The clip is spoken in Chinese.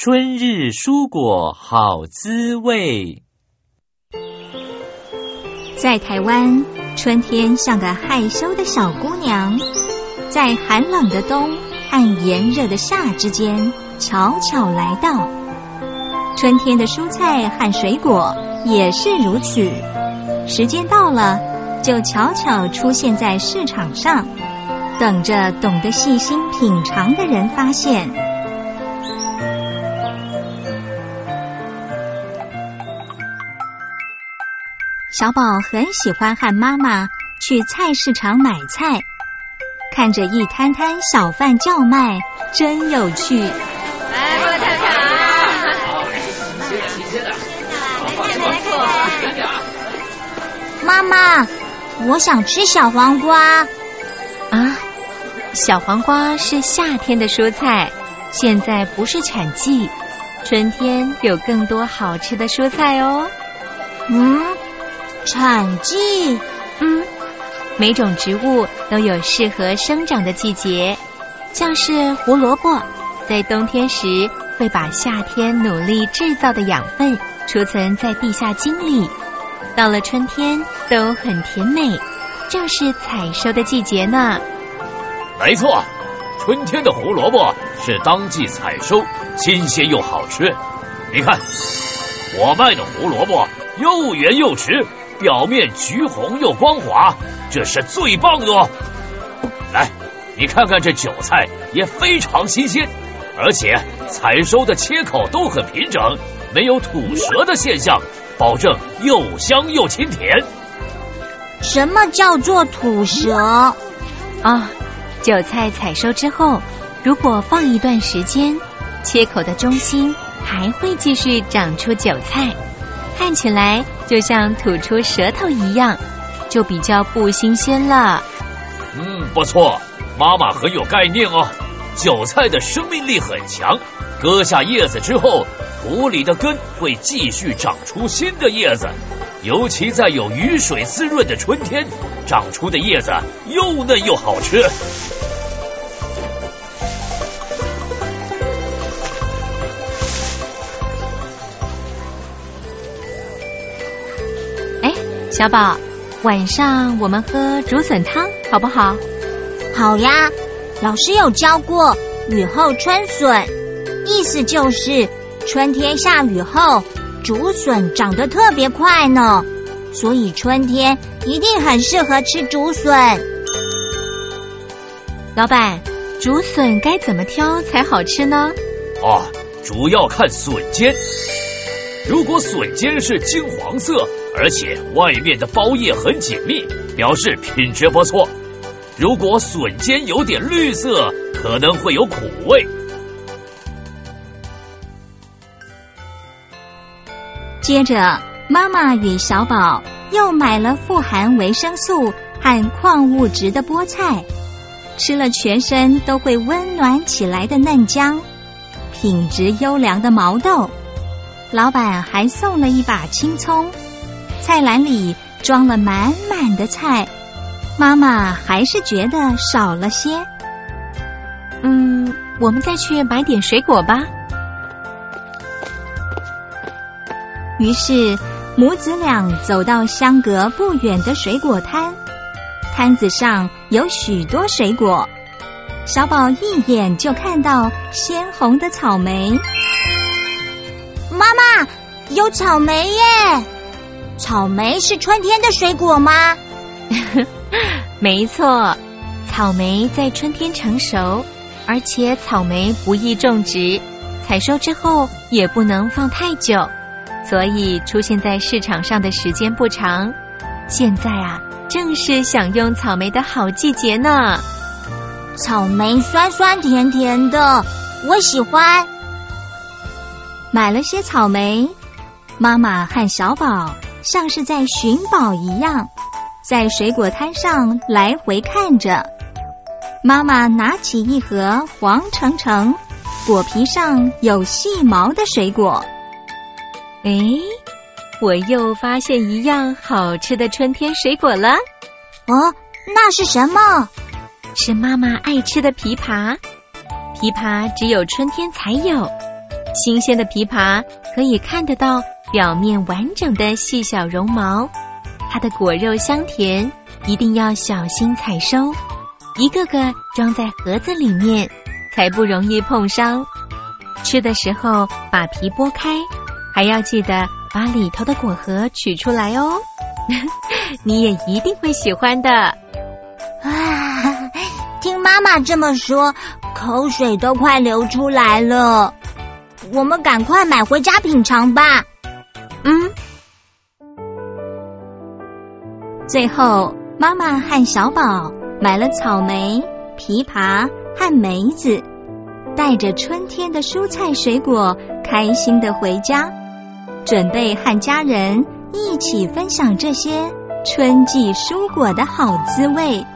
春日蔬果好滋味。 在台湾，春天像个害羞的小姑娘，在寒冷的冬和炎热的夏之间悄悄来到。春天的蔬菜和水果也是如此，时间到了，就悄悄出现在市场上，等着懂得细心品尝的人发现。小宝很喜欢和妈妈去菜市场买菜，看着一摊摊小贩叫卖，真有趣。 来，过来看看啊！ 妈妈，我想吃小黄瓜。 啊，小黄瓜是夏天的蔬菜，现在不是产季，春天有更多好吃的蔬菜哦。 产季？ 每种植物都有适合生长的季节，像是胡萝卜，在冬天时会把夏天努力制造的养分储存在地下茎里，到了春天都很甜美，正是采收的季节呢。 没错，春天的胡萝卜是当季采收，新鲜又好吃。你看，我卖的胡萝卜又圆又直，表面橘红又光滑，这是最棒的哦。来，你看看这韭菜也非常新鲜，而且采收的切口都很平整，没有吐舌的现象，保证又香又清甜。 什么叫做吐舌？ 韭菜采收之后，如果放一段时间，切口的中心还会继续长出韭菜，看起来就像吐出舌头一样，就比较不新鲜了。 不错，妈妈很有概念哦。韭菜的生命力很强，割下叶子之后，土里的根会继续长出新的叶子，尤其在有雨水滋润的春天，长出的叶子又嫩又好吃。 小宝，晚上我们喝竹笋汤好不好？ 好呀，老师有教过雨后春笋，意思就是春天下雨后，竹笋长得特别快呢，所以春天一定很适合吃竹笋。 老板，竹笋该怎么挑才好吃呢？ 主要看笋尖。如果笋尖是金黄色，而且外面的包叶很紧密，表示品质不错。如果笋尖有点绿色，可能会有苦味。 接着，妈妈与小宝又买了富含维生素和矿物质的菠菜，吃了全身都会温暖起来的嫩姜，品质优良的毛豆。老板还送了一把青葱，菜篮里装了满满的菜，妈妈还是觉得少了些。 我们再去买点水果吧。 于是母子俩走到相隔不远的水果摊，摊子上有许多水果，小宝一眼就看到鲜红的草莓。 妈妈，有草莓耶！草莓是春天的水果吗？ 没错，草莓在春天成熟，而且草莓不易种植，采收之后也不能放太久，所以出现在市场上的时间不长。现在正是享用草莓的好季节呢。 草莓酸酸甜甜的，我喜欢。 买了些草莓，妈妈和小宝像是在寻宝一样，在水果摊上来回看着。妈妈拿起一盒黄澄澄、果皮上有细毛的水果。 我又发现一样好吃的春天水果了。 那是什么？ 是妈妈爱吃的枇杷。枇杷只有春天才有， 新鲜的枇杷可以看得到表面完整的细小绒毛，它的果肉香甜，一定要小心采收，一个个装在盒子里面，才不容易碰伤。吃的时候把皮剥开，还要记得把里头的果核取出来哦。你也一定会喜欢的。 啊，听妈妈这么说，口水都快流出来了。我们赶快买回家品尝吧。 最后，妈妈和小宝买了草莓、枇杷和梅子，带着春天的蔬菜水果，开心地回家，准备和家人一起分享这些春季蔬果的好滋味。